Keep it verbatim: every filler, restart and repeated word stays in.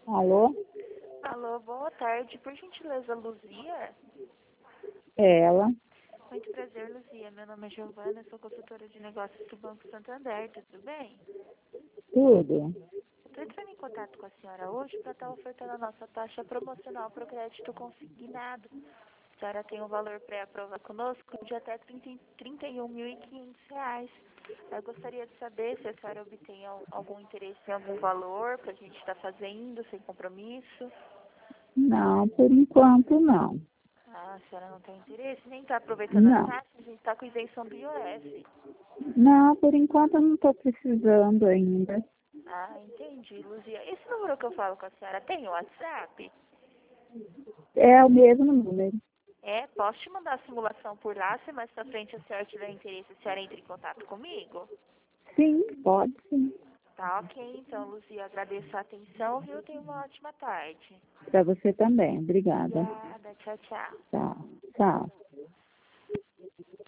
Alô? Alô, boa tarde. Por gentileza, Luzia? É ela? Muito prazer, Luzia. Meu nome é Giovana, sou consultora de negócios do Banco Santander, tudo bem? Tudo. Estou entrando em contato com a senhora hoje para estar ofertando a nossa taxa promocional para o crédito consignado. A senhora tem um valor pré-aprovado conosco de até trinta e um mil e quinhentos reais. Eu gostaria de saber se a senhora obtém al- algum interesse em algum valor para a gente estar fazendo, sem compromisso. Não, por enquanto não. Ah, a senhora não tem interesse, nem está aproveitando as Não. taxas, a gente está com isenção do I O F. Não, por enquanto eu não estou precisando ainda. Ah, entendi, Luzia. Esse número que eu falo com a senhora tem WhatsApp? É o mesmo número. É, posso te mandar a simulação por lá, se mais pra frente a senhora tiver interesse, a senhora entra em contato comigo? Sim, pode sim. Tá ok, então, Luzia, agradeço a atenção, viu? Tenha uma ótima tarde. Para você também. Obrigada. Obrigada, tchau, tchau. Tchau. Tchau.